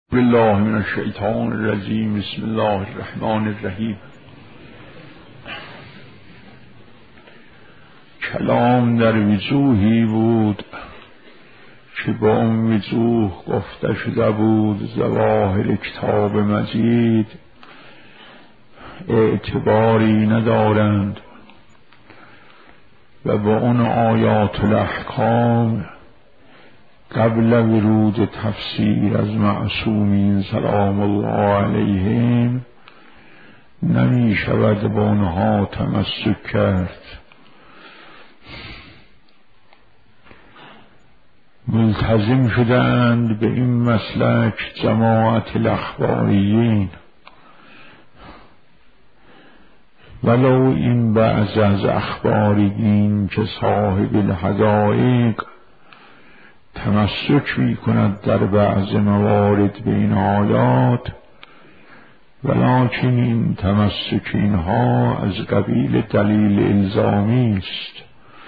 بالله من الشیطان الرجیم. بسم الله الرحمن الرحیم. کلام در وجوهی بود که با اون وجوه گفته شده بود ظواهر کتاب مجید اعتباری ندارند و با اون آیات الاحکام قبل ورود تفسیر از معصومین سلام الله علیهم نمی شود با آنها تمسک کرد. ملتزم شدند به این مسلک جماعت الاخباریین، ولو این بعض از اخباریین که صاحب الحقایق تمسک می کند در بعض موارد به این آیات، ولکن این تمسک اینها از قبیل دلیل الزامی است.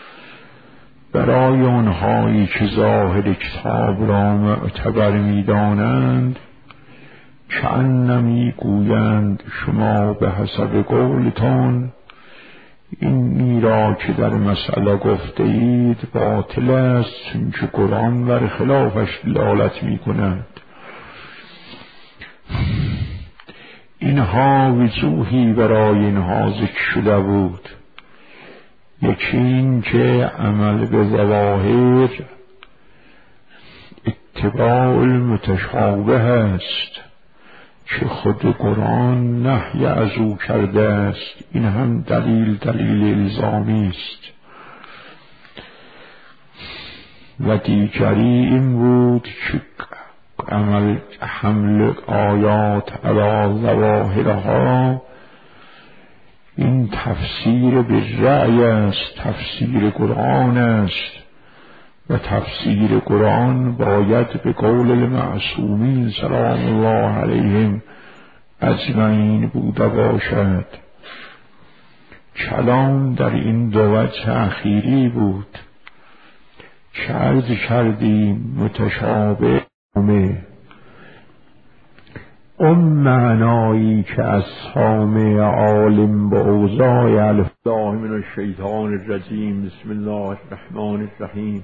برای آنهایی که ظاهر کتاب را معتبر می دانند کأنمی گویند شما به حسب قولتان این را که در مسئله گفته اید باطل است، چون قرآن بر خلافش دلالت می کند. اینها وجوهی برای اینها ذکر شده بود. یکی این که عمل به ظواهر اتباع المتشابه است که خود قرآن نهی از او کرده است. این هم دلیل الزامی است. و دیگری این بود که حمل آیات علی ظواهرها این تفسیر به رأی است، تفسیر قرآن است و تفسیر قرآن باید به قول المعصومین سلام الله علیهم اجمعین بوده باشد. کلام در این دو وجه اخیری بود که عرض کردیم متشابه اون معنایی که از سامع عالم با اوضاع الف الله من الشیطان الرجیم. بسم الله الرحمن الرحیم.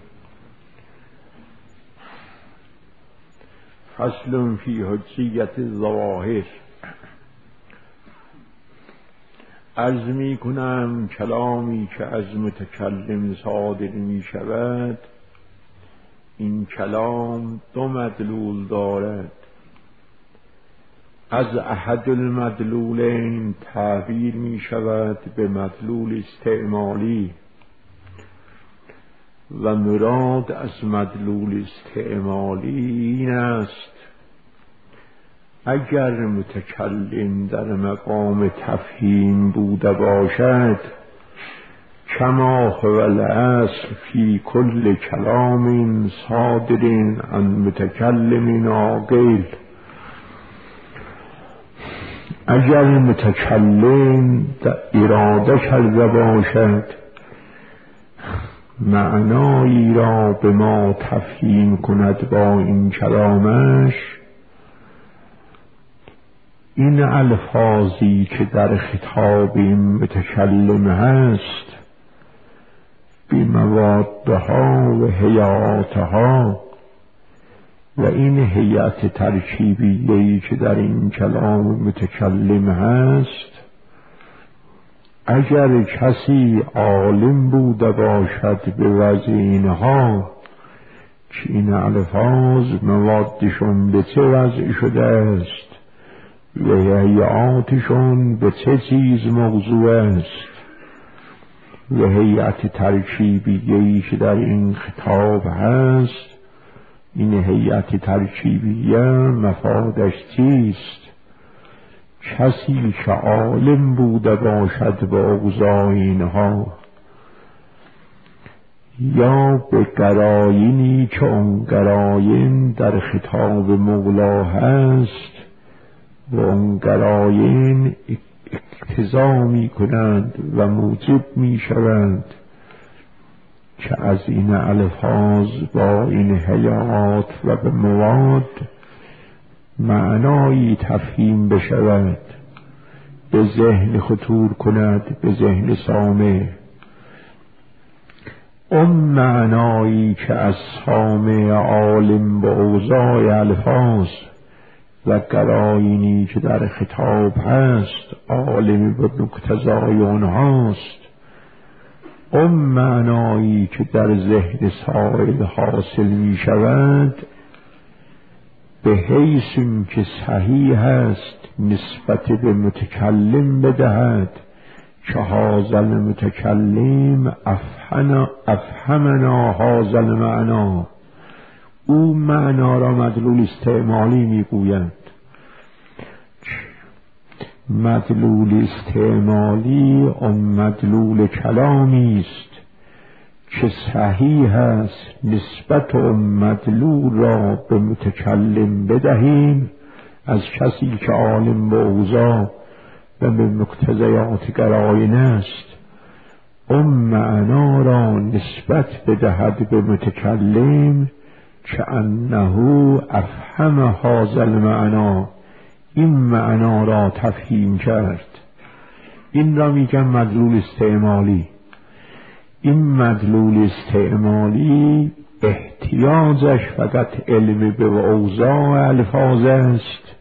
فصل فی حجیت الظواهر. عرض می کنم کلامی که از متکلم صادر می شود این کلام دو مدلول دارد. از احد المدلولین تعبیر می شود به مدلول استعمالی و مراد از مدلول استعمالی این است اگر متکلم در مقام تفهیم بوده باشد کما هو الاصل فی کل کلام صادر عن متکلم عاقل. اگر متکلم اراده کرده باشد معنایی را به ما تفهیم کند با این کلامش، این الفاظی که در خطاب متکلم هست بموادها و هیئاتها و این هیئت ترکیبیه‌ای که در این کلام متکلم هست، اگر کسی عالم بوده باشد به وضع اینها که این الفاظ موادشون به چه وضع شده است و هیئاتشون به چه چیز موضوع است و هیئت ترکیبیه‌ای که در این خطاب هست، این هیئت ترکیبیه مفادش چیست؟ کسی که عالم بوده باشد با اوضاع اینها یا به قراینی که اون قراین در خطاب مولا هست و اون قراین اقتضا می کنند و موجب می شوند که از این الفاظ با این هیئات و به مواد معنایی تفهیم بشود، به ذهن خطور کند، به ذهن سامع. اون معنایی که از سامع عالم به اوضاع الفاظ و قرائنی که در خطاب هست عالم به مقتضای اونهاست، اون معنایی که در ذهن سائل حاصل می شود به حیث که صحیح است نسبت به متکلم بدهد که هذا المتکلم افهمنا هذا المعنی. او معنا را مدلول استعمالی میگویند. مدلول استعمالی اون مدلول کلامی است که صحیح است نسبت اون مدلول را به متکلم بدهیم از کسی که عالم به اوضاع و به مقتضیات قرائن است. اون معنا را نسبت بدهد به متکلم که انه افهم هذا المعنی، این معنا را تفهیم کرد. این را میگن مدلول استعمالی. این مدلول استعمالی احتیاجش فقط علم به اوضاع الفاظ است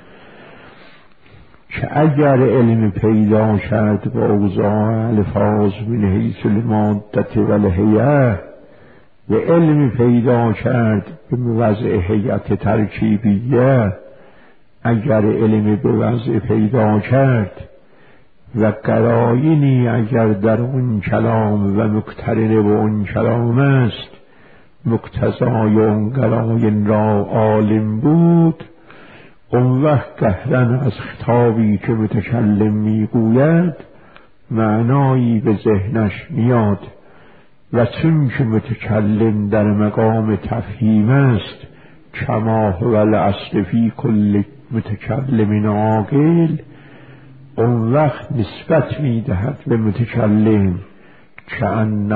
که اگر علم پیدا کرد به اوضاع الفاظ من حیث المادة و الهیئة و علم پیدا کرد به وضع هیئت ترکیبیه، اگر علم به وضع پیدا کرد و قرائنی اگر در اون کلام و مقترن به اون کلام است مقتضای اون قرائن را عالم بود، اون وقت قهرن از خطابی که متکلم میگوید معنایی به ذهنش میاد و چون که متکلم در مقام تفهیم است کما هو الاصل فی کل متکلم عاقل، اون وقت نسبت میدهد به متکلم کأن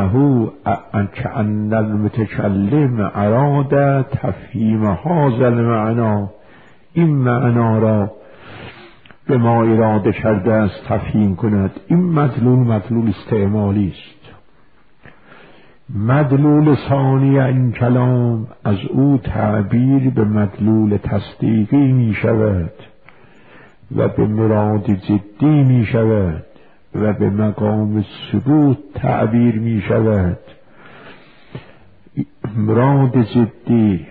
المتکلم اراد تفهیم هذا المعنی، این معنا را به ما اراده کرده است تفهیم کند. این مدلول استعمالی است. مدلول ثانی این کلام از او تعبیر به مدلول تصدیقی می شود و به مراد جدی می شود و به مقام ثبوت تعبیر می شود. مراد جدی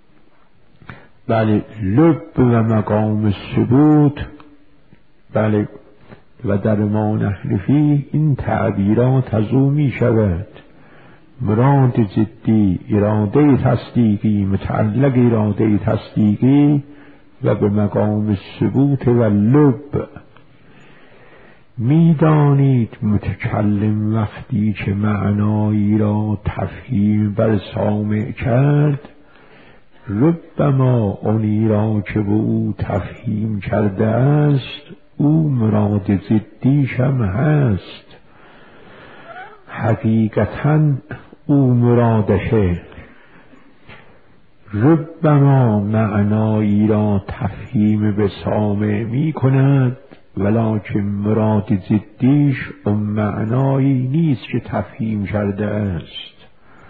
بله لب و مقام ثبوت بله و در ما نحن فیه این تعبیرات از او می شود. مراد جدی اراده تصدیقی متعلق اراده تصدیقی و به مقام ثبوت و لب. میدانید متکلم وقتی که معنایی را تفهیم بر سامع کرد ربما اونی را که به او تفهیم کرده است او مراد جدیش هم هست، حقیقتاً او مرادشه. ربما معنایی را تفهیم به سامع می کند ولکن مراد جدیش اون معنایی نیست که تفهیم کرده است،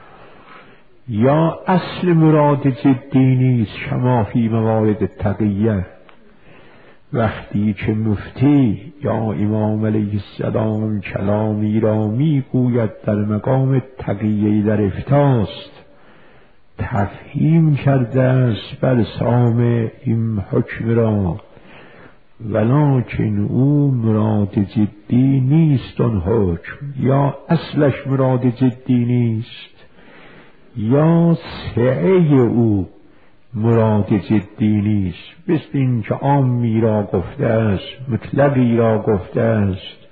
یا اصل مراد جدی نیست. کما فی موارد تقیه وقتی که مفتی یا امام علیه السلام کلامی را میگوید در مقام تقیه در افتاست تفهیم کرده است بر سامع این حکم را ولکن او مراد جدی نیست اون حکم، یا اصلش مراد جدی نیست یا سعه او مراد جدی نیست. مثل این که عامی را گفته است مطلقی را گفته است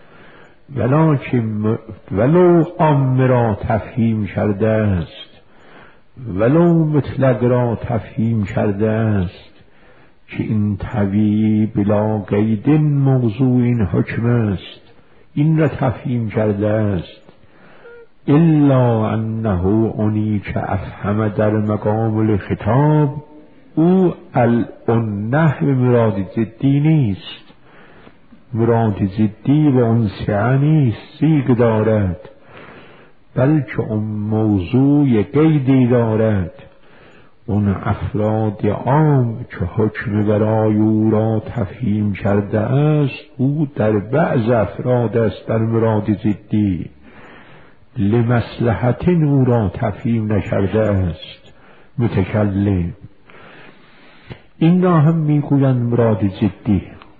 ولو عام را تفهیم کرده است ولو مطلق را تفهیم کرده است که این طبیعی بلا قید موضوع این حکم است، این را تفهیم کرده است. الا انه اونی که افهم در مقام الخطاب او النحو مراد ضدی نیست، مراد ضدی و انسیه نیست، زیگ دارد، بلکه اون موضوع قیدی دارد. اون افراد عام که حکم برای او را تفهیم کرده است، او در بعض افراد است در مراد ضدی، لمصلحت او را تفهیم نکرده است متکلم. این را هم میگویند مراد ضدی.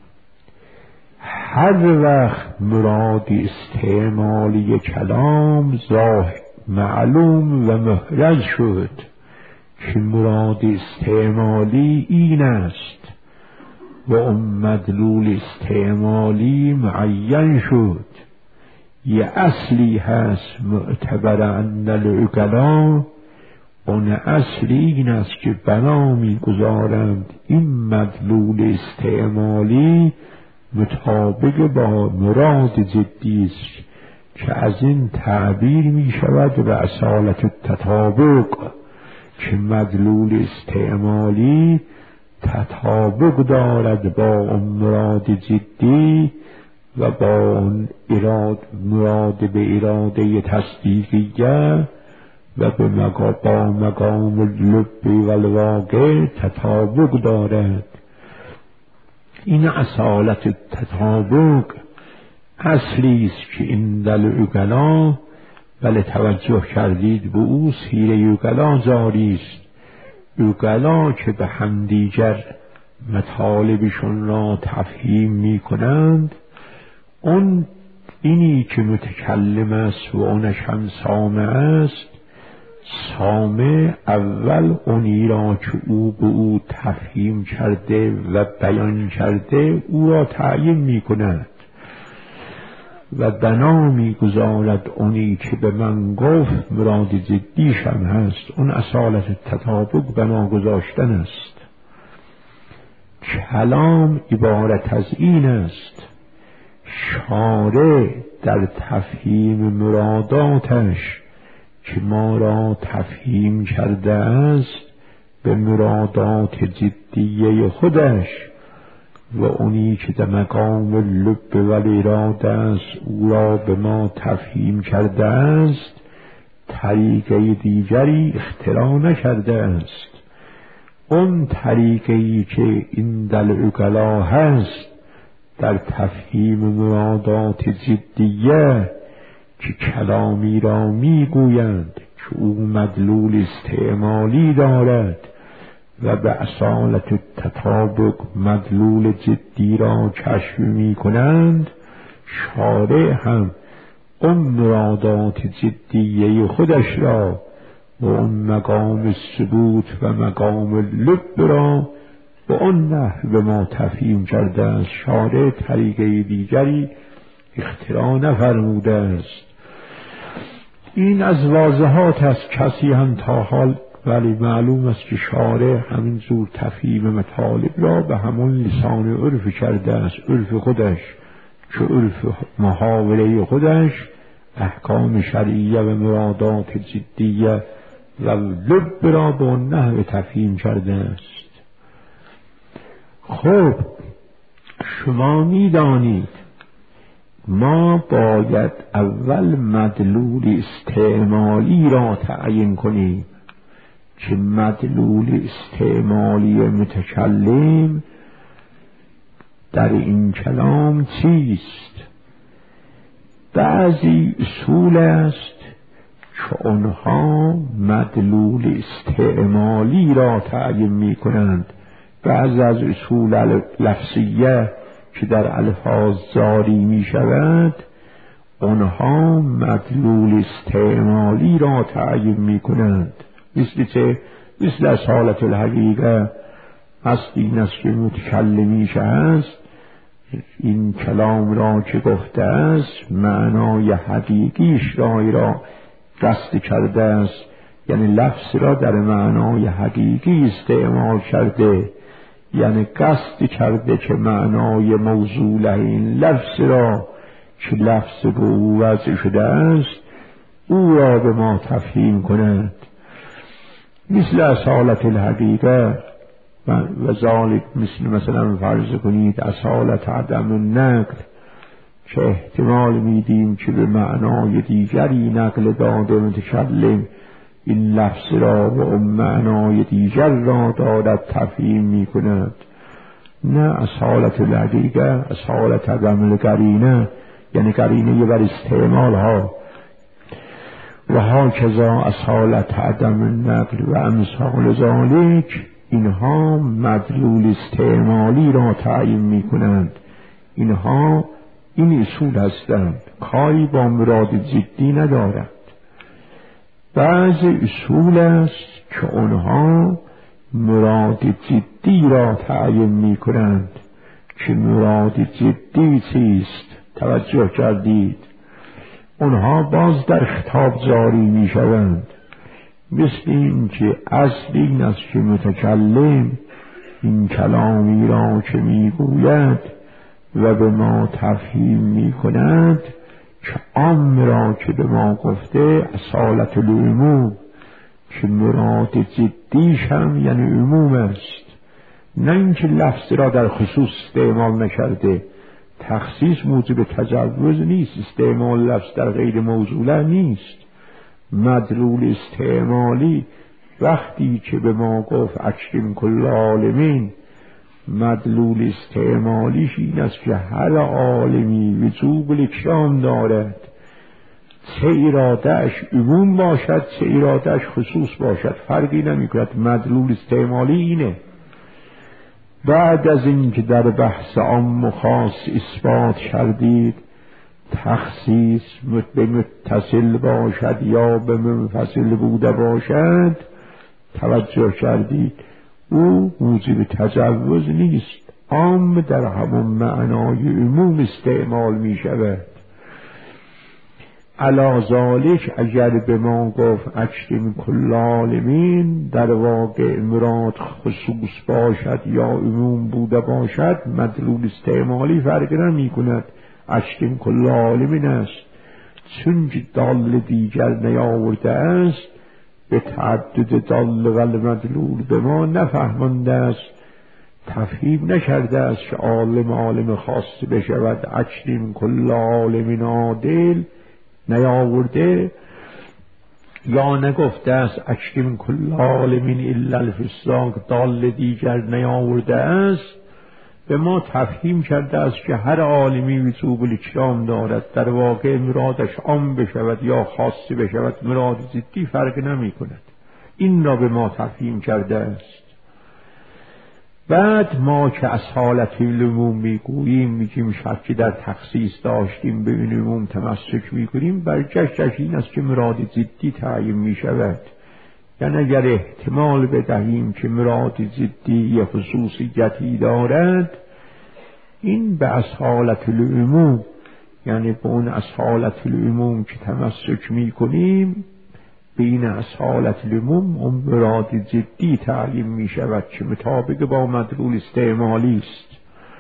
هر وقت مراد استعمالی کلام معلوم و محرز شد که مراد استعمالی این است و اون مدلول استعمالی معین شد، یه اصلی هست معتبر عند العقلا، اون اصلی این است که بنا میگذارند این مدلول استعمالی مطابق با مراد جدی است که از این تعبیر می شود و اصالت التطابق، که مدلول استعمالی تطابق دارد با اون مراد جدی و با اون مراد به اراده تصدیقیه و با مقام اللب و الواقع تطابق دارد. این اصالت التطابق اصلی است که این دل عقلا، بله توجه کردید به او سیره عقلا جاری است. عقلا که به همدیگر مطالبشون را تفهیم می کنند، اون اینی که متکلم است و اونش هم سامع است، سامع اول اونی را که او به او تفهیم کرده و بیان کرده او را تعیین می کند و بنا می گذارد اونی که به من گفت مراد جدیش هم هست. اون اصالت تطابق بنا گذاشتن است. کلام عبارت از این است، شارع در تفهیم مراداتش که ما را تفهیم کرده است به مرادات جدیه خودش و اونی که در مقام لب و اراده است او را به ما تفهیم کرده است طریقه دیگری اختراع نکرده است. اون طریقه‌ای که این در عقلا هست در تفهیم مرادات جدیه که کلامی را میگویند که او مدلول استعمالی دارد و به اصالت التطابق مدلول جدی را کشف می کنند، شارع هم اون مرادات جدیه خودش را و اون مقام ثبوت و مقام لب را به اون نحو به ما تفهیم کرده است. شارع طریقه دیگری اختراع نفرموده است. این از واضحات است، کسی هم تا حال ولی معلوم است که شارع همین زور تفهیم مطالب را به همون لسان عرف کرده است، عرف خودش که عرف محاوره خودش احکام شرعیه و مرادات جدیه و لب را به اون نحو تفهیم کرده است. خب شما میدانید ما باید اول مدلول استعمالی را تعیین کنیم که مدلول استعمالی متکلم در این کلام چیست. بعضی اصول است که آنها مدلول استعمالی را تعیین می کنند. بعضی از اصول لفظیه که در الفاظ جاری می شود آنها مدلول استعمالی را تعیین می کنند. مثل اصالت الحقیقه اصل این است که متکلمیش هست، این کلام را که گفته است معنای حقیقیش را قصد کرده است، یعنی لفظ را در معنای حقیقی استعمال کرده، یعنی قصد کرده که معنای موصول این لفظ را که لفظ به او وضع شده است او را به ما تفهیم کند. مثل اصالت الحقیقه و ذالک مثلا فرض کنید اصالت عدم نقل که احتمال میدیم که به معنای دیگری نقل داده متکلم این لفظ را و اون معنای دیگر را دارد تفهیم می کند. نه اصالت لدیگه، اصالت عدم القرینه، یعنی قرینه بر استعمال ها. و ها کذا اصالت عدم نقل و امثال ذالک، اینها مدلول استعمالی را تعیین می کنند. اینها این اصول هستند، کاری با مراد جدی ندارد. بعض اصول است که آنها مراد جدی را تعیین می کنند که مراد جدی چیست. توجه کردید؟ آنها باز در خطاب جاری می شوند، مثل این که اصل این است که متکلم این کلامی را که می گوید و به ما تفهیم می کند که عام را که به ما گفته اصالت العموم، که مراد جدیش هم یعنی عموم است، نه اینکه لفظ را در خصوص استعمال نکرده. تخصیص موجب تجوز نیست، استعمال لفظ در غیر موضوعه نیست. مدلول استعمالی وقتی که به ما گفت اکرم کل عالمین، مدلول استعمالیش این است که هر عالمی وجوب الاکرام دارد، چه ارادهش عموم باشد چه ارادهش خصوص باشد، فرقی نمی کند. مدلول استعمالی اینه. بعد از این که در بحث عام و خاص اثبات کردید تخصیص به متصل باشد یا به منفصل بوده باشد، توجه کردید او موجب تجوز نیست، عام در همون معنای عموم استعمال می شود. علی ذالک اگر به ما گفت اکرم کل عالمین، در واقع مراد خصوص باشد یا عموم بوده باشد، مدلول استعمالی فرق نمی کند، اکرم کل عالمین است. چون دال دیگر نیاورده است، به تعدد دال و مدلول به ما نفهمانده است، تفهیم نکرده است که عالم خاص بشود. اکرم کل عالمین عادل نیاورده، یا نگفته است اکرم کل عالمین الا الفساق، دال دیگر نیاورده است، به ما تفهیم کرده است که هر عالمی وجوب الاکرام دارد. در واقع مرادش عام بشود یا خاص بشود، مراد جدی فرق نمی کند. این را به ما تفهیم کرده است. بعد ما که اصالت العموم میگوییم، میگیم شکی در تخصیص داشتیم به این عموم تمسک میکنیم، برجشتش این است که مراد جدی تعیین میشود. یعنی اگر احتمال بدهیم که مراد جدی خصوصیتی دارد، این به اصالت العموم، یعنی به اون اصالت العموم که تمسک میکنیم، بین اصالت العموم اون مراد جدی تعیین می شود که مطابق با مدلول استعمالی است.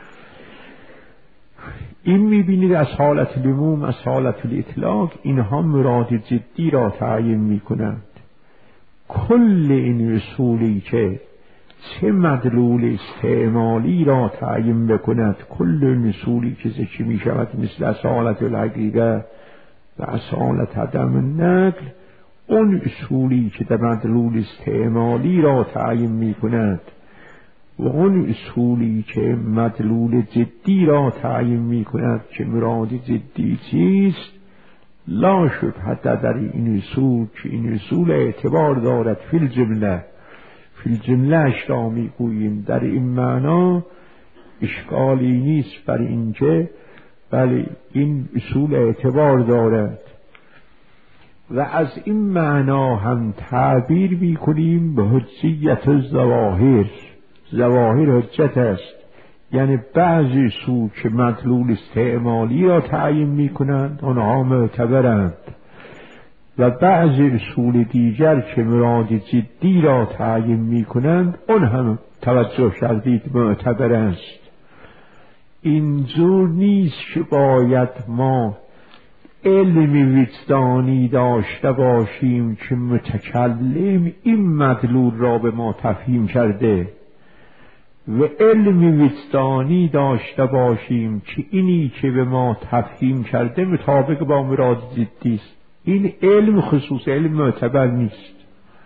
این می بینید اصالت العموم، اصالت الاطلاق، اینها مراد جدی را تعیین می کنند. کل این اصولی که چه مدلول استعمالی را تعیین بکند، کل این اصولی که ذکر می شود مثل اصالت الحقیقه و اصالت عدم نقل، اون اصولی که در مدلول استعمالی را تعیین می کند و اون اصولی که مدلول جدی را تعیین می کند که مراد جدی چیست، لا شبهه در این اصول که این اصول اعتبار دارد فی الجمله، فی الجمله اش را می گوییم. در این معنا اشکالی نیست بر اینکه بله این اصول اعتبار دارد. و از این معنا هم تعبیر می کنیم به حجیت الظواهر. ظواهر حجت است، یعنی بعضی اصول که مدلول استعمالی را تعیین می کنند آنها معتبرند، و بعضی اصول دیگر که مراد جدی را تعیین می کنند آن هم توجه کردید معتبر است. اینجور نیست که باید ما علمی وجدانی داشته باشیم که متکلم این مدلول را به ما تفهیم کرده. و علم وجدانی داشته باشیم که اینی که به ما تفهیم کرده مطابق با مراد ضدی است. این علم خصوص علم معتبر نیست.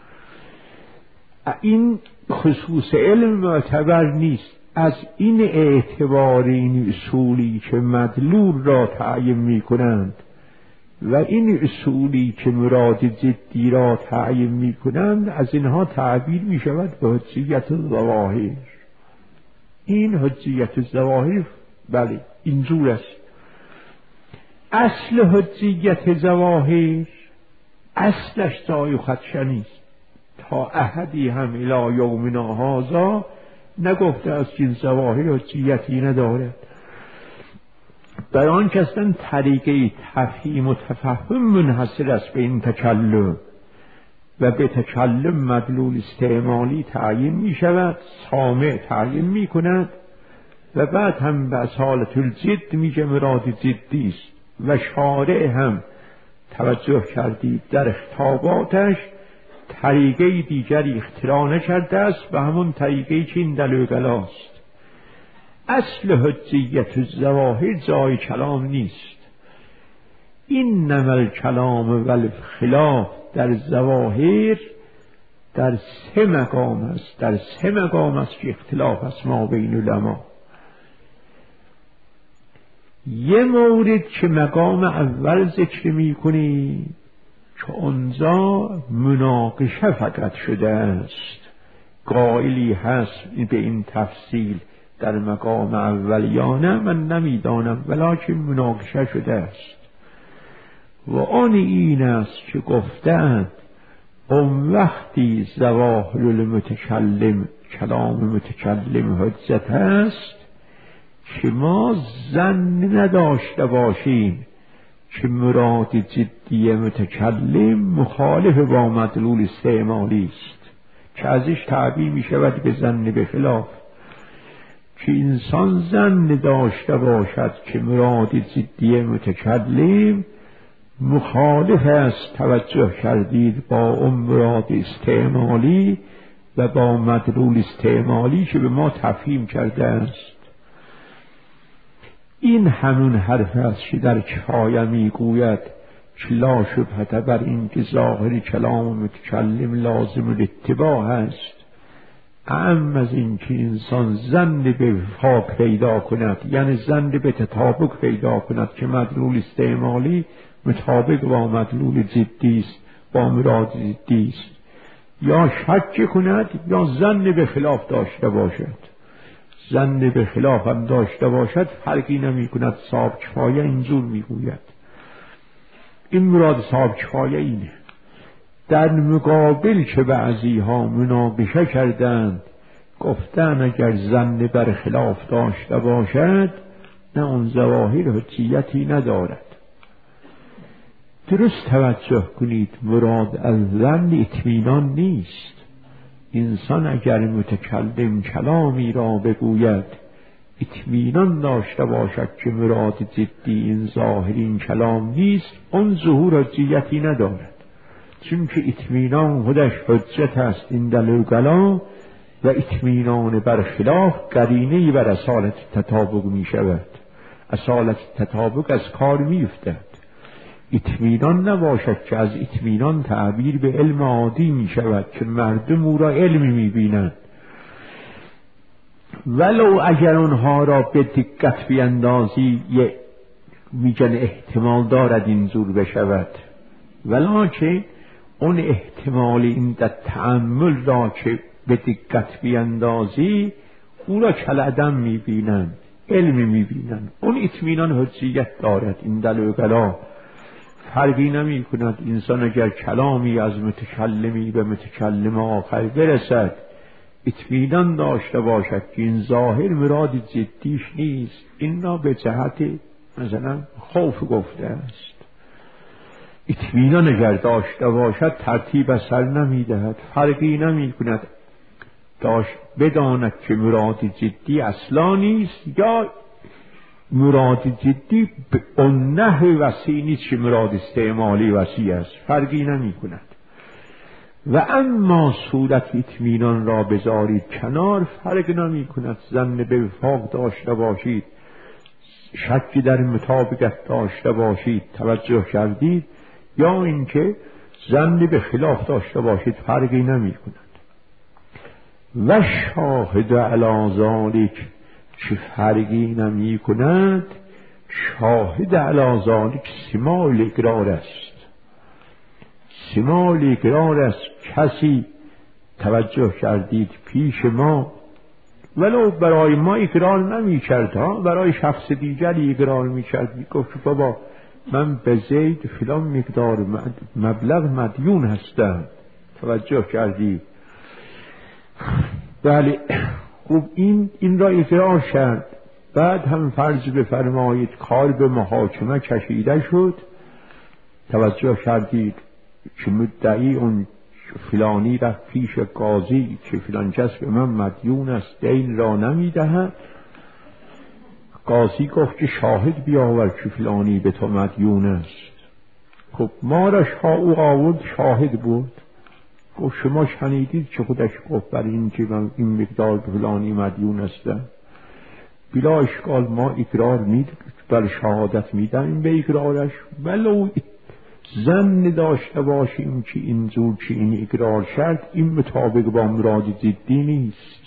این خصوص علم معتبر نیست. از این اعتبار این اصولی که مدلول را تعیین می کنند و این اصولی که مراد ضدی را تعیین می کنند، از اینها تعبیر می شود به حجیت الظواهر. این حجیت الظواهر بله اینجور است. اصل حجیت ظواهر اصلش جای خدشنی است. تا احدی هم الی یومنا هذا نگفته است که این ظواهر حجیتی ندارد. برای آنکه اصلا طریقه تفهیم و تفهم منحصر است به این تکلم و به تکلم مدلول استعمالی تعیین می شود، سامع تعیین می کند و بعد هم به اصالت الجد میگه مراد جدی است و شارع هم توجه کردید در خطاباتش طریقه دیگری اختراع نکرده است و همون طریقه که این دلوگلاست. اصل حجیت الظواهر جای کلام نیست. این نمل کلام والخلاف در ظواهر در سه مقام است. در سه مقام است که اختلاف است ما بین علما. یه مورد که مقام اول ذکر می کنی که اونجا مناقشه فقط شده است. قائلی هست به این تفصیل در مقام اول یا نه من نمیدانم، ولکن مناقشه شده است و آن این است که گفتند اون وقتی ظواهر المتکلم کلام متکلم حجت است که ما ظن نداشته باشیم که مراد جدی متکلم مخالف با مدلول استعمالی است که ازش تعبیر می شود به ظن به خلاف. که انسان ظن داشته باشد که مراد جدی متکلم مخالف است، توجه کردید، با اون مراد استعمالی و با مدلول استعمالی که به ما تفهیم کرده است. این همون حرف است که در کفایه میگوید که لا شبهه بر این که ظاهر کلام متکلم لازم الاتباع است، اعم از این که انسان ظن به وفاق پیدا کند، یعنی ظن به تطابق پیدا کند که مدلول استعمالی مطابق با مدلول جدی است، با مراد جدی است، یا شک کند یا ظن به خلاف داشته باشد. ظن به خلاف هم داشته باشد فرقی نمی کند. صاحب کفایه اینجور میگوید. این مراد صاحب کفایه اینه. در مقابل که بعضی ها مناقشه کردند گفتن اگر ظن بر خلاف داشته باشد نه اون ظواهر حجیتی ندارد. درست توجه کنید، مراد از ظن اطمینان نیست. انسان اگر متکلم کلامی را بگوید اطمینان داشته باشد که مراد جدی این ظاهرین کلام نیست، اون ظهور حجیتی ندارد. چون که اطمینان خودش حجت است این دلیل کلام و اطمینان بر خلاف قرینه‌ای بر اصالت تطابق می شود. اصالت تطابق از کار می افتد. اطمینان نباشد که از اطمینان تعبیر به علم عادی می شود که مردم او را علمی می بینند، ولو اگر اونها را به دقت بیندازی میگن احتمال دارد اینجور بشود، ولکن اون احتمال این در تأمل را که به دقت بیندازی او را کالعدم می بینند، علمی می بینند. اون اطمینان حجیت دارد. این دلوگلا فرقی نمی کند. انسان اگر کلامی از متکلمی به متکلم آخر برسد اطمینان داشته باشد که این ظاهر مراد جدیش نیست، این را به جهت مثلا خوف گفته است. اطمینان اگر داشته باشد ترتیب اثر نمی دهد، فرقی نمی کند. بداند که مراد جدی اصلا نیست یا مراد جدی به اون نحو وسیع نیست که مراد استعمالی وسیع است، فرقی نمی کند. و اما صورت اطمینان را بذارید کنار، فرق نمی کند ظن به وفاق داشته باشید، شکی در مطابقت داشته باشید، توجه کردید، یا اینکه ظن به خلاف داشته باشید، فرقی نمی کند. و شاهد علی ذالک، چه فرقی نمی کند، شاهد علی ذالک سمال اقرار است. سمال اقرار است، کسی توجه کردید پیش ما ولو برای ما اقرار نمی کرد، برای شخص دیگری اقرار می کرد، گفت بابا من به زید فلان مقدار مبلغ مدیون هستم، توجه کردید. بله خوب، این را اقرار کرد. بعد هم فرض بفرمایید کار به محاکمه کشیده شد، توجه کردید که مدعی اون فلانی رفت پیش قاضی که فلان کس به من مدیون است، دین را نمی دهد. قاضی گفت که شاهد بیاور که فلانی به تو مدیون است. خب ما را او آورد، شاهد بود، گفت شما شنیدید که خودش گفت برای این که من این مقدار به فلانی مدیون هستم. بلا اشکال ما اقرار میدیم، بل شهادت میدیم به اقرارش، ولو ظن داشته باشیم که اینجور که این اقرار شد این مطابق با مراد ضدی نیست.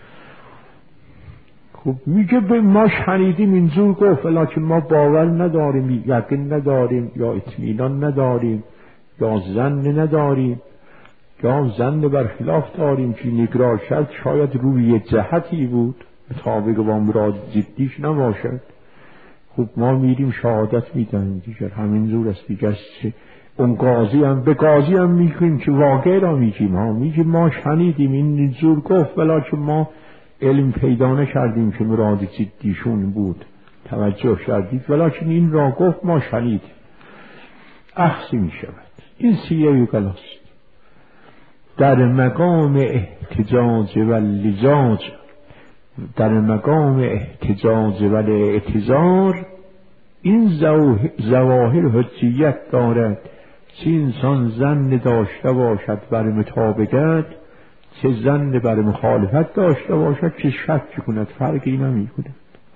خب میگه به ما شنیدیم اینجور گفت، ولی ما باور نداریم، یقین نداریم، یا اطمینان نداریم، یا ظن نداریم، یا ظن برخلاف داریم که این اقرار شد شاید روی جهتی بود مطابق با مراد ضدیش نباشد. خب ما میریم شهادت میدن دیگر، همین زور است دیگر. اون قاضی هم به قاضی هم میگیم که واقع را میگیم ما شنیدیم این زور گفت، ولی ما علم پیدا نکردیم که مراد جدیشون بود، توجه کردید، ولی این را گفت ما شنیدیم. اخذ میشود. این سیه گلاست در مقام احتجاج و لجاج، در مقام احتجاج و اعتذار این ظواهر حجیت دارد، چه انسان ظن داشته باشد بر مطابقت، چه ظن بر مخالفت داشته باشد، چه شک کند، فرقی نمی کند.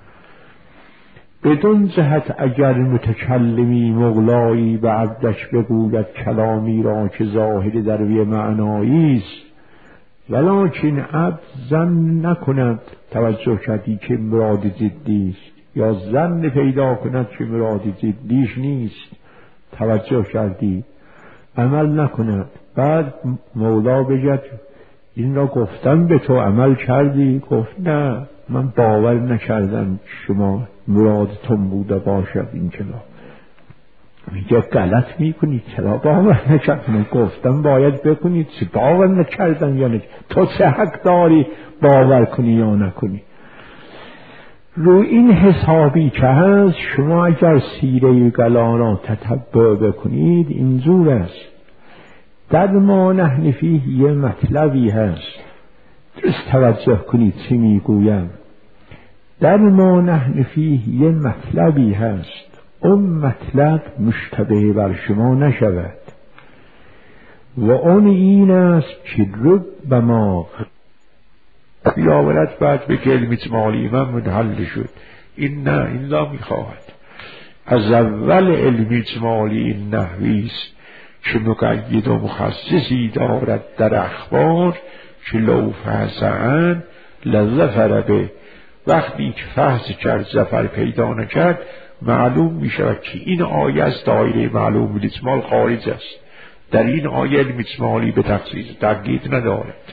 بدون جهت اگر متکلمی مغلایی به عبدش بگوید کلامی را که ظاهر در وی معنایی است، ولکن عبد ظن نکند، توجه کردی که مراد جدی است، یا ظن پیدا کند که مراد جدیش نیست، توجه کردی، عمل نکند. بعد مولا بگد این را گفتم به تو، عمل کردی؟ گفت نه من باور نکردم شما مرادتون بوده باشد این کلام. میگه غلط میکنید، چرا باور نکردم؟ گفتم باید بکنید، چه باور نکردم یا نه؟ تو چه حق داری باور کنی یا نکنی؟ رو این حسابی که هست شما اگر سیره گلا را تتبع بکنید اینجور است. در ما نحن فیه یه مطلبی هست، درست توجه کنید چی میگویم. در ما نحن فیه یه مطلبی هست، اون مطلب مشتبه بر شما نشود، و اون این است که رب ما بیاورد بعد به علم اجمالی من منحل شد. این نه، این لا میخواهد. از اول علم اجمالی این نحویست که مقید و مخصصی دارد در اخبار که لو فحصن لظفر به، وقتی که فحص کرد ظفر پیدا نکرد معلوم می شود که این آیه از دایره معلوم الاجمال خارج است. در این آیه علم اجمالی به تخصیص تقیید ندارد.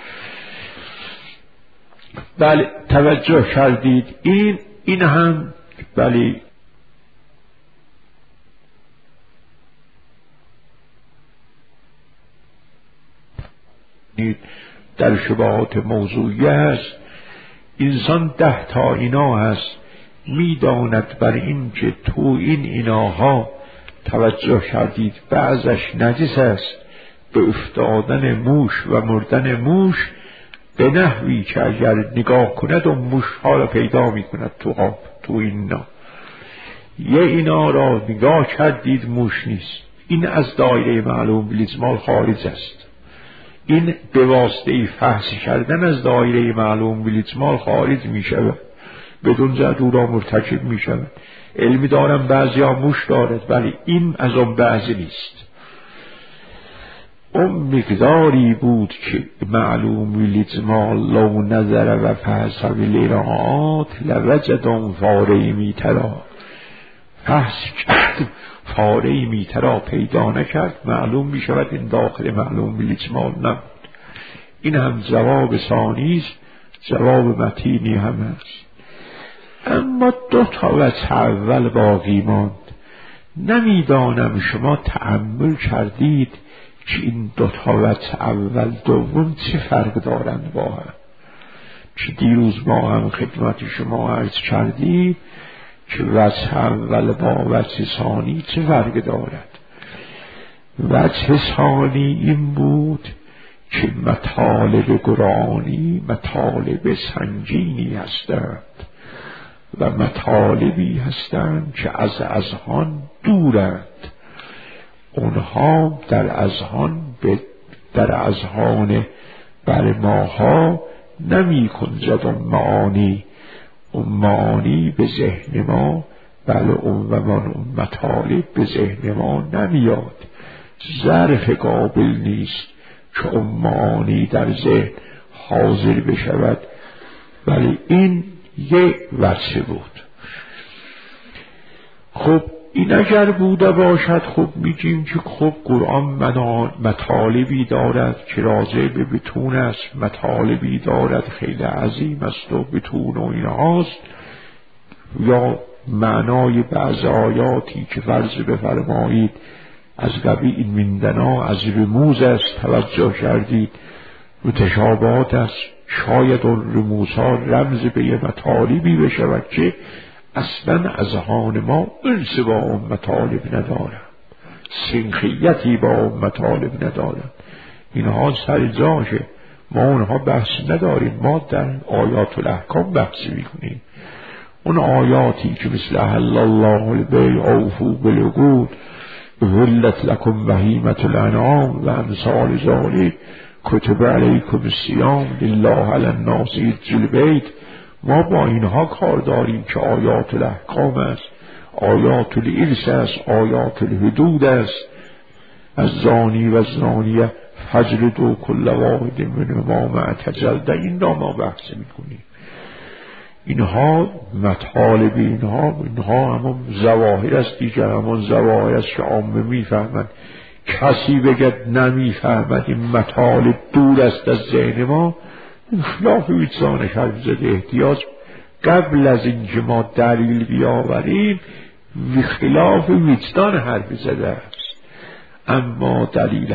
بله توجه کردید. این هم بله در شبهات موضوعی است. انسان 10 تا اینا هست، میداند بر این که تو این ایناها توجه کردید بعضش نجس است، به افتادن موش و مردن موش به نحوی که اگر نگاه کند اون موش ها را پیدا می کند تو آب، تو اینا. یه اینا را نگاه کردید موش نیست، این از دایره معلوم الاجمال خارج است. این به واسطه فحص کردن از دایره معلوم بالاجمال خارج می شود، بدون زد او را مرتکب می شود. علمی دارم بعضی ها موش دارد، ولی این از اون بعضی نیست. اون مقداری بود که معلوم بالاجمال لو نظر و فحص بالارات لوجد فاره میترا، فحص کرد فاره میترا پیدا نکرد، معلوم می شود این داخل معلوم بالاجمال نبود. این هم جواب ثانی است، جواب متینی هم است. اما دو تا وجه اول باقی ماند. نمیدانم شما تأمل کردید که این دو تا وجه اول دوم چه فرق دارند با هم؟ که دیروز ما هم خدمت شما عرض کردید که وجه اول با وجه ثانی چه فرق دارد. وجه ثانی این بود که مطالب قرآنی مطالب سنگینی هستند و مطالبی هستند که از اذهان دورند. اونها در اذهان بر ماها نمی کنجد معانی، اون معانی به ذهن ما، بله اون مطالب به ذهن ما نمیاد. ظرف قابل نیست که اون معانی در ذهن حاضر بشود، ولی این یک وجه بود. خب این اگر بوده باشد، خب میگیم که خب قرآن مطالبی دارد که راجع به بطون است، مطالبی دارد خیلی عظیم است و بطون و اینهاست، یا معنای بعض آیاتی که فرض بفرمایید از قبیل میندنا از رموز است توجه کردید، متشابهات است، شاید اون رموزها رمز به یه مطالبی بشود که اصلا اذهان ما انس با اون مطالب ندارن، سنخیتی با اون مطالب ندارن. اینها سر جاشه، ما اونها بحث نداریم، ما در آیات الاحکام بحث میکنیم. اون آیاتی که مثل احل الله البیع اوفوا بالعقود احلت لکم بهیمة الانعام و امثال ذلک کتب علیکم الصیام لله علی الناس حج البیت. ما با اینها کار داریم که آیات الاحکام است، آیات الارث است، آیات الحدود است. از زانی و زانیه فجلدوا کل واحد منهما ما اعتجلد، این را ما بحث میکنیم. اینها مطالب اینها همون ظواهر است دیگر، همون ظواهر است که عامه میفهمند. کسی بگد نمیفهمد این مطالب دور است از ذهن ما، این خلاف وجدان حرف زده. احتیاج قبل از اینکه ما دلیل بیاوریم خلاف وجدان حرف زده است، اما دلیل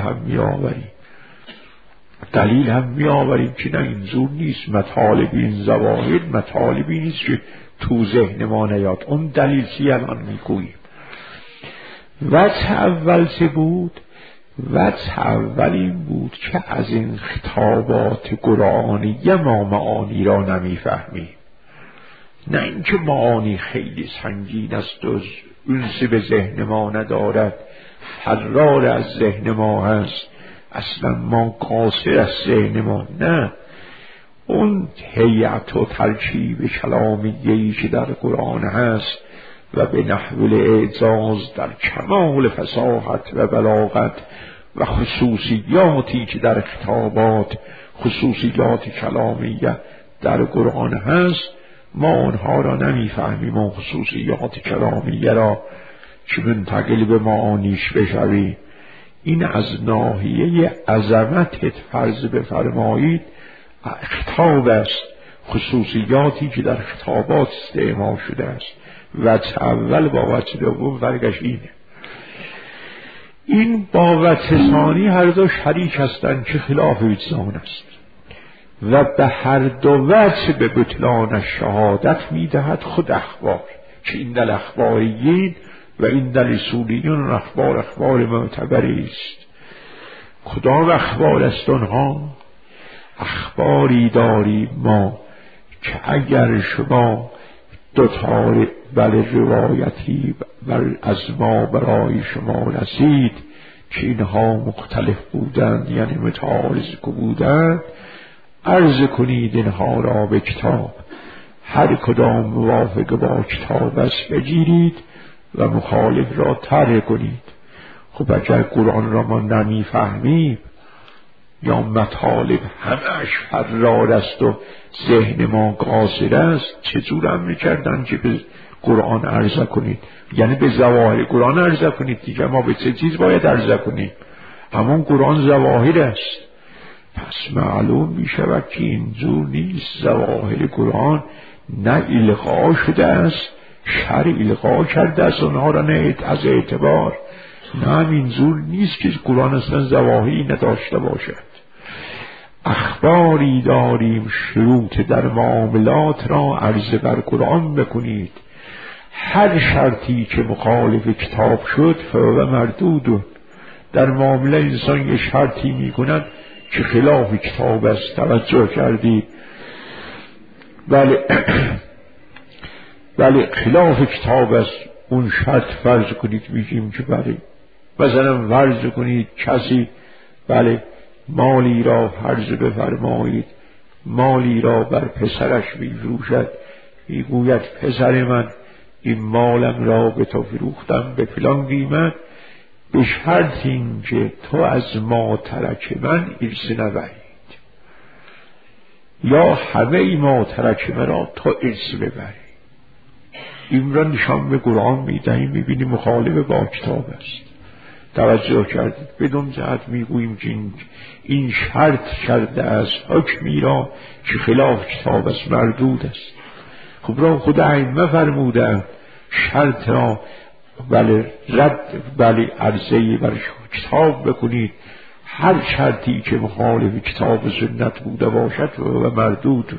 هم میآوریم که نه اینجور نیست. مطالب این ظواهر مطالبی نیست که تو ذهن ما نیاد. اون دلیل چی الان میگوییم. وجه اول چه بود؟ وجه اول این بود که از این خطابات قرآنی ما معانی را نمیفهمیم. نه اینکه معانی خیلی سنگین است و انس به ذهن ما ندارد، فرار از ذهن ما هست، اصلا ما قاصر از ذهن ما، نه. اون هیئت و ترکیب کلامیه‌ای که در قرآن هست و به نحو الاعجاز در کمال فصاحت و بلاغت و خصوصیاتی که در خطابات، خصوصیات کلامیه در قرآن هست، ما آنها را نمیفهمیم. اون خصوصیات کلامیه را که منتقل به معانیش بشویم. این از ناحیه عظمت فرض بفرمایید خطاب است، خصوصیاتی که در خطابات استعمال شده است. وجه اول با وجه دوم فرقش اینه. این با وجه ثانی هر دو شریک هستند که خلاف وجدان است و به هر دو وجه به بطلان شهادت میدهد خود اخبار، که این دل اخباریین و این دل اصولیون اخبار معتبری است. کدام اخبار است آنها؟ اخباری داریم ما که اگر شما دوتار بل روایتی از ما برای شما رسید، که اینها مختلف بودند، یعنی متعارض بودند، عرض کنید اینها را به کتاب، هر کدام موافق با کتاب است بگیرید و مخالف را ترک کنید. خب اگر قرآن را ما نمیفهمیم یا مطالب همش فرار است و ذهن ما قاصر است، چطور هم میکردن که به قرآن عرضه کنید؟ یعنی به ظواهر قرآن عرضه کنید دیگه. ما به چه چیز باید عرضه کنیم؟ همون قرآن ظواهر است. پس معلوم می شود که اینجور نیست. ظواهر قرآن نه الغا شده است، شرع الغا کرده است اونها را نه از اعتبار، نه اینجور نیست که قرآن اصلا ظواهری نداشته باشد. اخباری داریم شروط در معاملات را عرضه بر قرآن بکنید، هر شرطی که مخالف کتاب شد فهو مردود. در معامله انسان یه شرطی میکند که خلاف کتاب است، توجه کردید؟ بله خلاف کتاب است اون شرط. فرض کنید میگیم که بله مثلا فرض کنید کسی بله مالی را فرض بفرمایید، مالی را بر پسرش میفروشد، میگوید پسر من این مالم را به تو فروختم به فلان قیمت، به شرط این که تو از ما ترک من ارث نبرید، یا همه ما ترک مرا تو ارث ببری. این را نشان به قرآن میدهیم، میبینی مخالف با کتاب است. توجه کردید؟ بدون جهت میگوییم که این شرط کرده است حکمی را که خلاف کتاب است، مردود است. خب را خود ائمه فرمودند شرط را بله رد بله عرضه بر کتاب بکنید، هر شرطی که مخالف کتاب و سنت بوده باشد و مردود.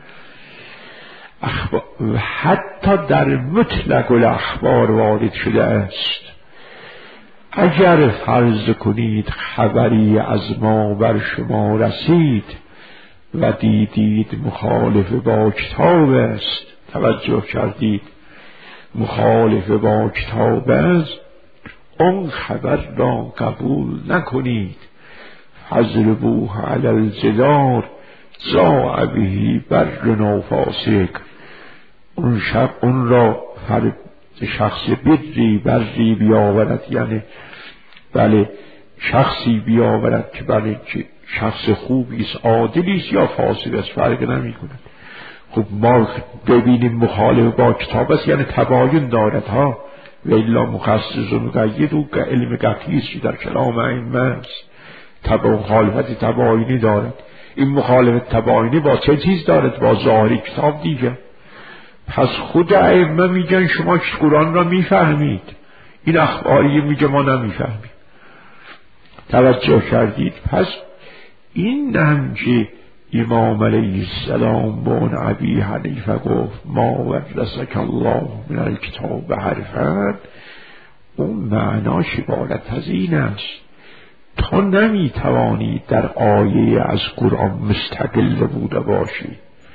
حتی در مطلق الاخبار وارد شده است. اگر فرض کنید خبری از ما بر شما رسید و دیدید مخالف با کتاب است، توجه کردید؟ مخالف با کتاب است، اون خبر را قبول نکنید. فاضربوه علی الجدار ضاع به بر و فاسق. اون را شخص بری بیاورد، یعنی بله شخصی بیاورد که بله شخص خوبی است، عادلی است یا فاسد است، فرق نمی کند. خب ما ببینیم مخالف با کتاب است یعنی تباین دارد ها، و الا مخصص و مقید و علم قطعی است که در کلام ائمه است. مخالفت تباینی دارد. این مخالفت تباینی با چه چیز دارد؟ با ظاهری کتاب دیگه. پس خود ائمه میگن شما قرآن را میفهمید، این اخباری میگه ما نمیفهمیم. توجه کردید؟ پس این هم که امام علیه السلام به اون ابی حنیفه گفت ما ورثک الله من الکتاب حرفا، اون معناش عبارت از این است تو نمیتوانی در آیه از قرآن مستقل بوده باشی.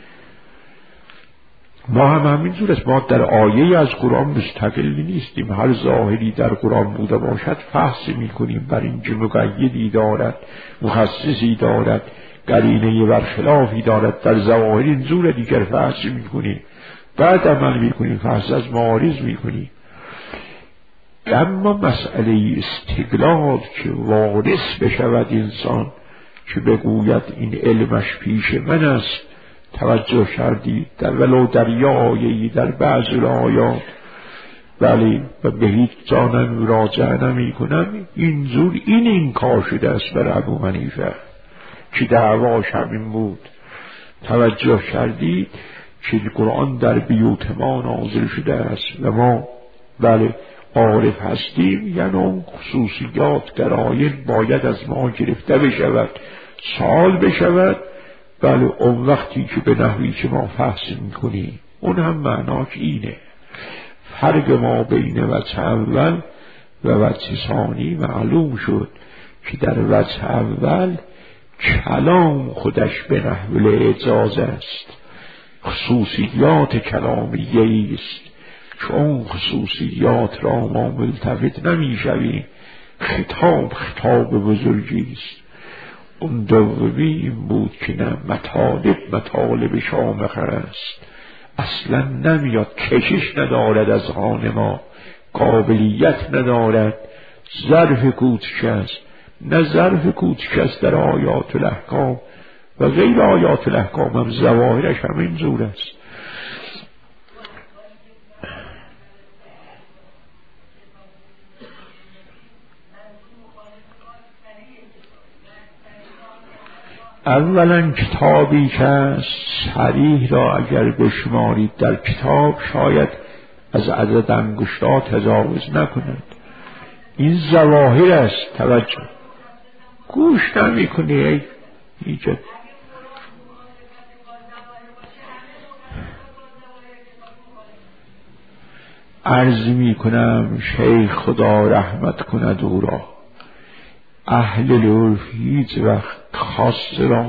ما هم همینجور است، ما در آیه از قرآن مستقلی نیستیم. هر ظاهری در قرآن بوده باشد فحص میکنیم بر این که مقیدی دارد، مخصصی دارد، قرینه برخلافی دارد. در ظواهر اینجور دیگر فحص میکنیم، بعد عمل میکنیم، فحص از معارض میکنیم. اما مسئله استقلال که وارث بشود انسان که بگوید این علمش پیش من است، توجه کردید؟ در ولو در یه آیه‌ای در بعض الآیات ولی و به هیچ جانم مراجعه نمی کنم، اینجور این کار شده است بر ابو حنیفه که دعواش همین بود. توجه کردید که قرآن در بیوت ما نازل شده است و ما بله عارف هستیم، یعنی اون خصوصیات در آیه باید از ما گرفته بشود، سوال بشود. بله اون وقتی که به نحوی که ما فحص میکنیم، اون هم معناش اینه. فرق ما بین وجه اول و وجه ثانی معلوم شد که در وجه اول کلام خودش به نحو اعجاز است، خصوصیات کلامیه است، چون خصوصیات را ما ملتفت نمی شویم خطاب بزرگی است. اون دومی این بود که نه، مطالب شامخ است، اصلا نمیاد، کشش ندارد از آن ما، قابلیت ندارد، ظرف کوچک است، نه ظرف کوچک است در آیات الاحکام و غیر آیات الاحکام هم ظواهرش همین جور است. اولا کتابی که صریح را اگر بشمارید در کتاب شاید از عدد انگشت‌ها تجاوز نکند. این ظواهر است. توجه گوش نمی کنی ایجاد عرض می کنم شیخ خدا رحمت کند او را، اهل العرف هیچ وقت خاص را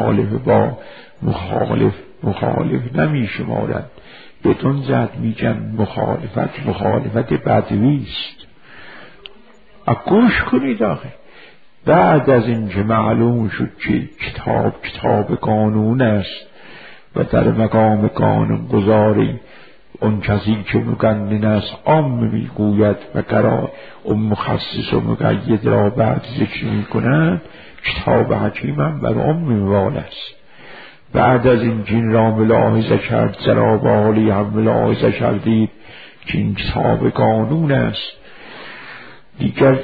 مخالف نمی شمارند. بدون زد میگن مخالفت بدوی است. گوش کنید آخه. بعد از اینکه معلوم شد که کتاب قانون است و در مقام قانون گذاری اون کسی که مقنن است عام میگوید و قرار اون مخصص و مقید را بعد ذکر میکنند، کتاب حکیم هم بر میوال است. بعد از این جن را ملاحظه کرد، جناب عالی هم ملاحظه کردید که این کتاب قانون است. دیگر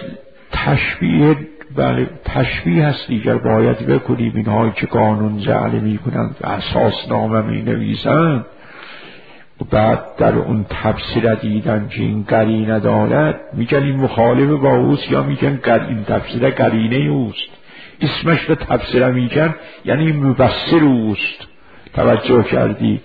تشبیه هست، دیگر باید بکنیم اینهایی که قانون جعل میکنند و اساس نامه می نویسند و بعد در اون تفسیر دیدن که این قرینه دارد میگن این مخالف با اوست، یا میگن این تفسیر قرینه اوست. اسمش رو تفسیر میگن یعنی مبصر اوست. توجه کردی؟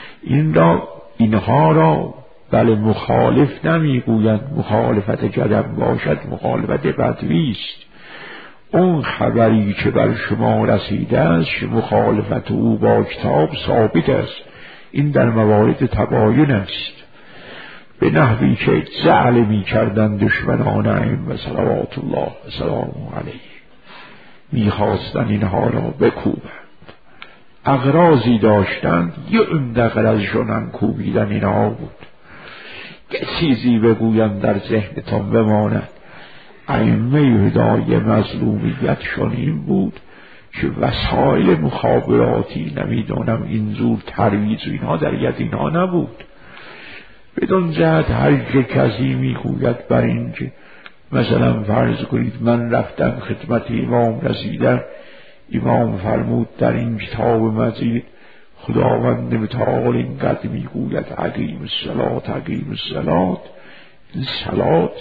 اینها را بله مخالف نمیگویند، مخالفت جدم باشد مخالفت بدوی است. اون خبری که بر شما رسیده است مخالفت او با کتاب ثابت است، این در موارد تباین است، به نحوی که جعل می کردن دشمنان ائمه صلوات الله و سلامه علیه، می خواستن اینها را بکوبند. اغراضی داشتند، یه عمده غرضشون کوبیدن اینها بود. یه چیزی بگویم در ذهنتان بماند، ائمه هدای مظلومیتشون این بود که وسایل مخابراتی نمیدونم اینجور ترویج و اینها در ید اینها نبود. بدون جهت هر کسی میگوید بر این که مثلا فرض کنید من رفتم خدمت امام رسیدم، امام فرمود در این کتاب مجید خداوند متعال اینقدر میگوید اقیم الصلاة. این صلات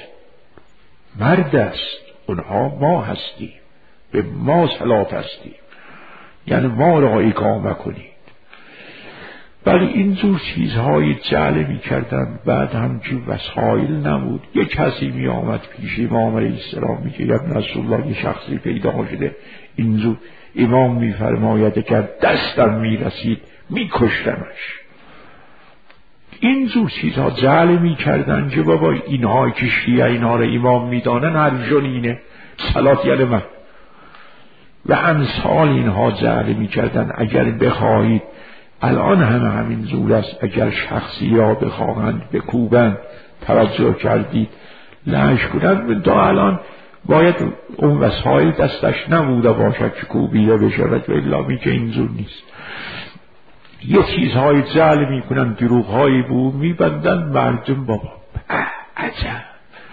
مرد است، اونها ما هستیم، به ما صلات هستیم، یعنی ما را اقامه کنید. ولی اینجور چیزهای جعل می کردن. بعد همچون وسایل نبود. یک کسی می آمد پیش امام علیه السلام می که ابن رسول الله، یه شخصی پیدا شده اینجور، امام می فرماید که دستم می رسید می کشتمش. اینجور چیزها جعل می کردن که بابا اینها که شیعه اینها را امام می دانن هر جون اینه صلات یعنی من و امثال اینها جعل می کردن. اگر بخواهید الان همین جور است، اگر شخصی را بخواهند بکوبند، توجه کردید لعش کنند، تا الان باید اون وسایل دستش نبوده باشد که کوبیده بشود و الا می که اینجور نیست. یه چیزهای جعل می کنند، دروغهایی بود میبندن مردم بابا عجب.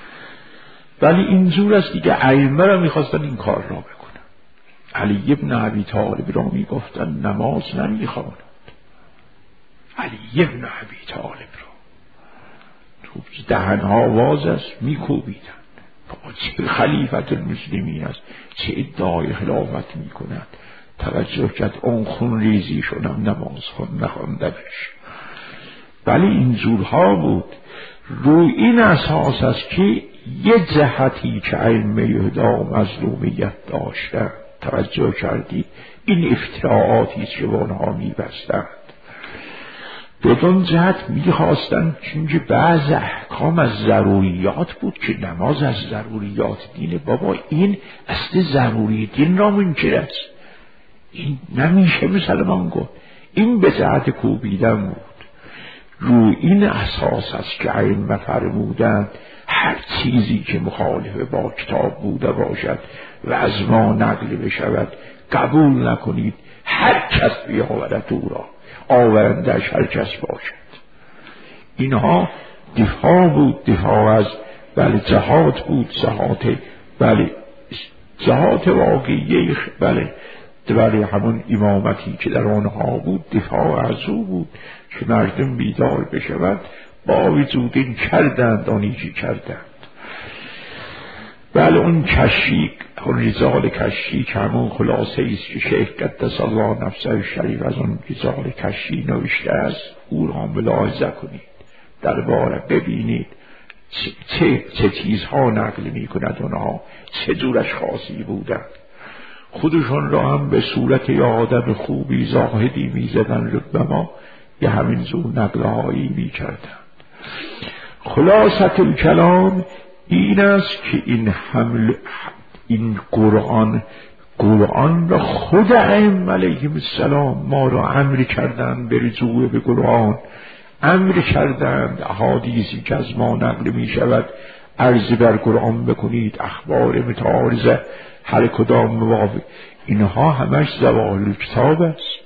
ولی اینجور است دیگه. ائمه را میخواستن این کار را بکنن. علی ابن ابی طالب را میگفتن نماز نمیخواند، علی ابن ابی طالب را تو دهنها واز است میکوبیدن. چه خلیفت المسلمین است، چه ادعای خلافت میکند. توجه کرد اون خون ریزی شدم نماز خون نخواندنش. ولی این جورها بود. روی این اساس است که یه جهتی که ائمه هدا مظلومیت داشتن، توجه کردید این افتراعاتی که به اونها میبستند. بدون جهت میخواستن، چون بعض احکام از ضروریات بود که نماز از ضروریات دینه. بابا این اصل ضروری دین را منکر است، این نمیشه مسلمان گفت. این به جهت کوبیدن بود. رو این اساس است که ائمه فرمودند هر چیزی که مخالف با کتاب بوده باشد و از ما نقل بشود قبول نکنید، هر کس بیاورد او را، آورندش هر کس باشد. اینها دفاع بود، دفاع از بله جهاد بود، جهاد واقعی، بله همون امامتی که در آنها بود دفاع از او بود که مردم بیدار بشود. با وجود این کردند آنیچی کردند. بله اون کشی، اون رساله کشی که همون خلاصه ایست که شیخ قدس الله نفسه شریف از اون رساله کشی نوشته است، او را ملاحظه کنید، درباره ببینید چه چیزها نقل می کند، اونها چه جور اشخاصی بودند. خودشون را هم به صورت یه آدم خوبی زاهدی می زدن، ربما یه همین زور نقلهایی می کردن. خلاصت الکلام این است که این قرآن را خود ائمه علیهم السلام ما را امر کردند به رجوع به قرآن، امر کردند احادیثی که از ما نقل می شود عرض بر قرآن بکنید، اخبار متعارضه هر کدام موافق. اینها همش ظواهر کتاب است.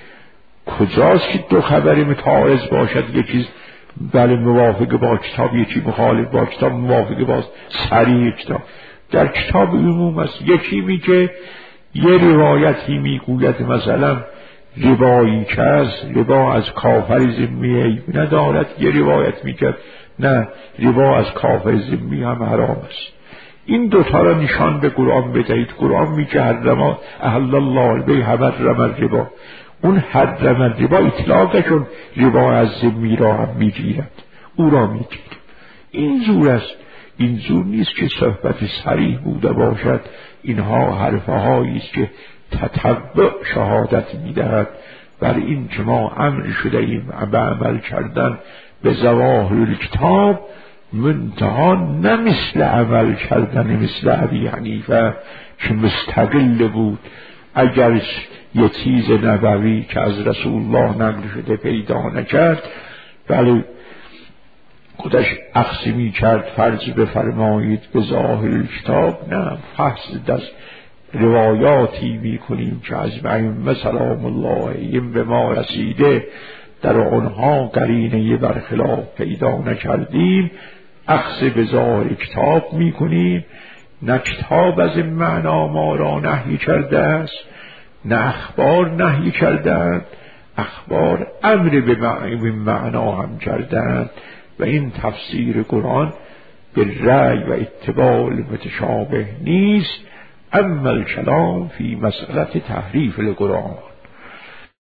کجاست که دو خبر متعارض باشد، یکی بله موافق با کتاب، یکی مخالف با کتاب، موافق با صریح کتاب؟ در کتاب عموم است. یکی میگه یه روایتی میگوید مثلا ربایی که ربا از کافر ذمی عیب ندارد، یه روایت میگه نه ربا از کافر ذمی هم حرام است. این دوتا را نشان به قرآن بدهید. قرآن میگه حرم احل الله البیع و حرم الربا. اون حرم الربا اطلاقشون ربا از ذمی را هم میگیرد، او را میگیرد. این زور است. این زور نیست که صحبت صریح بوده باشد. اینها حرفهایی است که تتبع شهادت میدهد بر این که ما امر شده ایم به عمل کردن به ظواهر کتاب، منتها نه مثل عمل کردن مثل ابی حنیفه که مستقل بود. اگر یه چیز نبوی که از رسول الله نقل شده پیدا نکرد، بله خودش اخذ می کرد، فرض بفرمایید به ظاهر کتاب، نه فحص دست روایاتی می کنیم که از ائمه سلام الله علیهم به ما رسیده، در آنها قرینه برخلاف پیدا نکردیم، اخذ به ظاهر کتاب می کنیم. نه کتاب از این معنا ما را نهی کرده است، نه اخبار نهی کردند، اخبار امر به معنا هم کردند. و این تفسیر قرآن به رأی و اتباع متشابه نیست. اما الکلام فی مسئله تحریف القرآن.